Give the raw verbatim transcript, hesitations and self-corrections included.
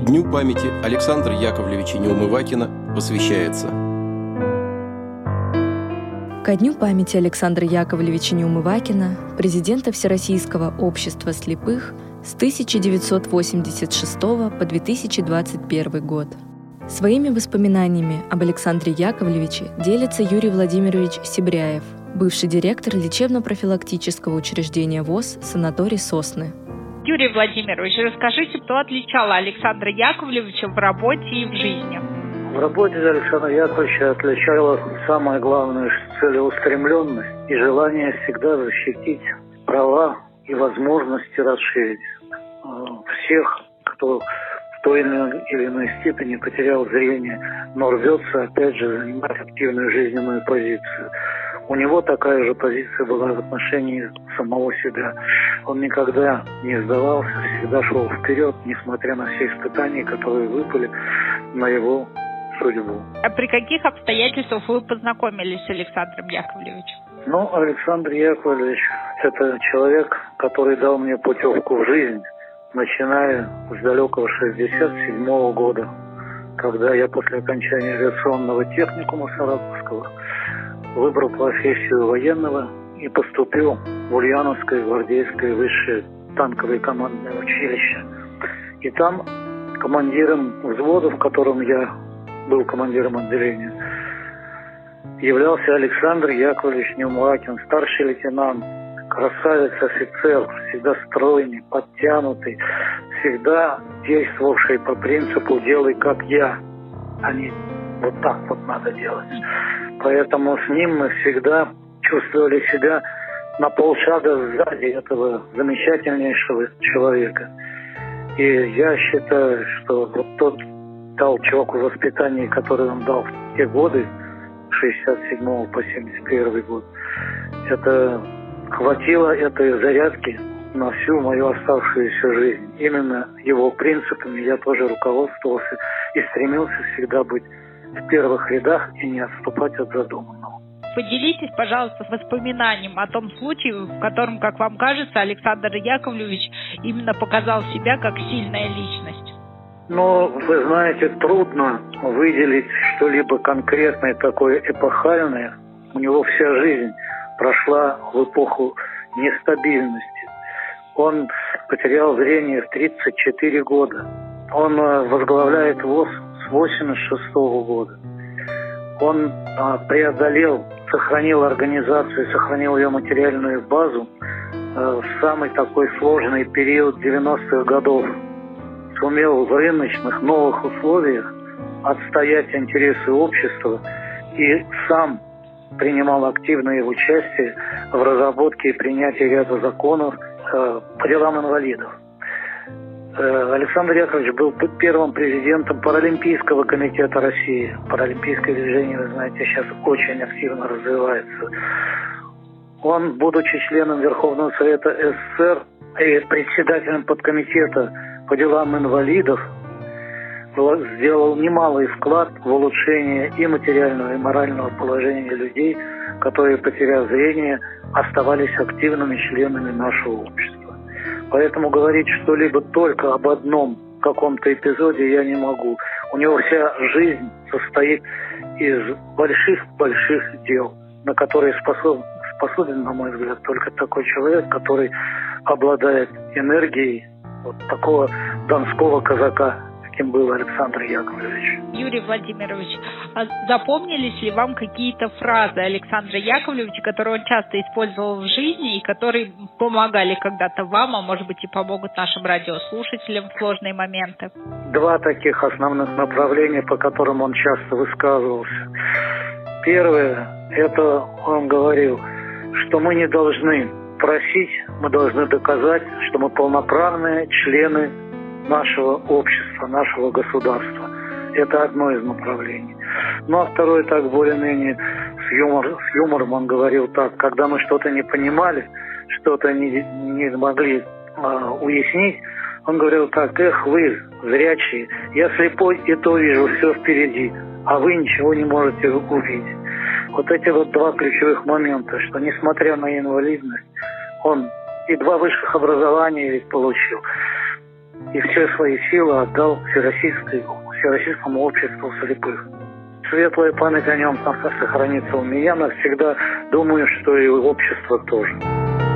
Дню памяти Александра Яковлевича Неумывакина посвящается. Ко Дню памяти Александра Яковлевича Неумывакина, президента Всероссийского общества слепых с тысяча девятьсот восемьдесят шестого по две тысячи двадцать первый год. Своими воспоминаниями об Александре Яковлевиче делится Юрий Владимирович Сибряев, бывший директор лечебно-профилактического учреждения ВОС «Санаторий Сосны». Юрий Владимирович, расскажите, что отличало Александра Яковлевича в работе и в жизни? В работе Александра Яковлевича отличало самое главное целеустремленность и желание всегда защитить права и возможности расширить всех, кто в той или иной степени потерял зрение, но рвется, опять же, занимать активную жизненную позицию. У него такая же позиция была в отношении самого себя. Он никогда не сдавался, всегда шел вперед, несмотря на все испытания, которые выпали на его судьбу. А при каких обстоятельствах вы познакомились с Александром Яковлевичем? Ну, Александр Яковлевич – это человек, который дал мне путевку в жизнь, начиная с далекого шестьдесят седьмого года, когда я после окончания авиационного техникума Саратовского выбрал профессию военного и поступил в Ульяновское гвардейское высшее танковое командное училище. И там командиром взвода, в котором я был командиром отделения, являлся Александр Яковлевич Неумывакин, старший лейтенант, красавец, офицер, всегда стройный, подтянутый, всегда действовавший по принципу «делай как я», а не «вот так вот надо делать». Поэтому с ним мы всегда чувствовали себя на полшага сзади этого замечательнейшего человека. И я считаю, что вот тот толчок в воспитании, который он дал в те годы, с шестьдесят седьмого по семьдесят первый год, это хватило этой зарядки на всю мою оставшуюся жизнь. Именно его принципами я тоже руководствовался и стремился всегда быть в первых рядах и не отступать от задуманного. Поделитесь, пожалуйста, воспоминанием о том случае, в котором, как вам кажется, Александр Яковлевич именно показал себя как сильная личность. Но, вы знаете, трудно выделить что-либо конкретное, такое эпохальное. У него вся жизнь прошла в эпоху нестабильности. Он потерял зрение в тридцать четыре года. Он возглавляет ВОС с восемьдесят шестого года. Он а, преодолел, сохранил организацию, сохранил ее материальную базу а, в самый такой сложный период девяностых годов. Сумел в рыночных новых условиях отстоять интересы общества и сам принимал активное участие в разработке и принятии ряда законов э, по делам инвалидов. Э, Александр Яковлевич был первым президентом Паралимпийского комитета России. Паралимпийское движение, вы знаете, сейчас очень активно развивается. Он, будучи членом Верховного Совета СССР и председателем подкомитета по делам инвалидов, сделал немалый вклад в улучшение и материального, и морального положения людей, которые, потеряв зрение, оставались активными членами нашего общества. Поэтому говорить что-либо только об одном каком-то эпизоде я не могу. У него вся жизнь состоит из больших-больших дел, на которые способен, способен, на мой взгляд, только такой человек, который обладает энергией вот такого донского казака, каким был Александр Яковлевич. Юрий Владимирович, а запомнились ли вам какие-то фразы Александра Яковлевича, которые он часто использовал в жизни и которые помогали когда-то вам, а может быть и помогут нашим радиослушателям в сложные моменты? Два таких основных направления, по которым он часто высказывался. Первое, это он говорил, что мы не должны просить, мы должны доказать, что мы полноправные члены нашего общества, нашего государства. Это одно из направлений. Ну а второе, так более-менее с, юмор, с юмором он говорил так, когда мы что-то не понимали, что-то не, не могли а, уяснить, он говорил так: эх, вы, зрячие, я слепой и то вижу все впереди, а вы ничего не можете увидеть. Вот эти вот два ключевых момента, что несмотря на инвалидность, он и два высших образования ведь получил. и все свои силы отдал Всероссийской, Всероссийскому обществу слепых. Светлая память о нем сохранится у меня навсегда. Думаю, что и общество тоже.